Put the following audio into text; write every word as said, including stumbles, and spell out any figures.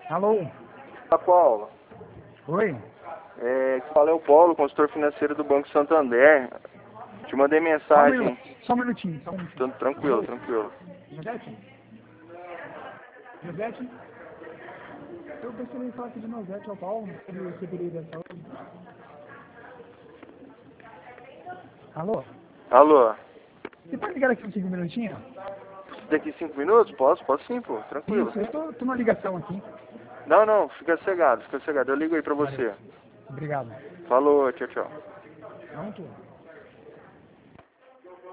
Alô? Olá, Paulo. Oi? É, que fala é o Paulo, consultor financeiro do Banco Santander. Te mandei Só um mensagem. minuto, só um minutinho, só um minutinho. Tô tranquilo, tranquilo. Josete? Josete? Eu gostaria de falar aqui de Josete ao Paulo, sobre o seguro da saúde. Alô? Alô? Você pode ligar aqui um cinco minutinhos? Daqui cinco minutos? Posso? Posso sim, pô. Tranquilo. Isso, eu tô, tô numa ligação aqui. Não, não, fica cegado, fica cegado. Eu ligo aí pra você. Obrigado. Falou, tchau, tchau. Pronto?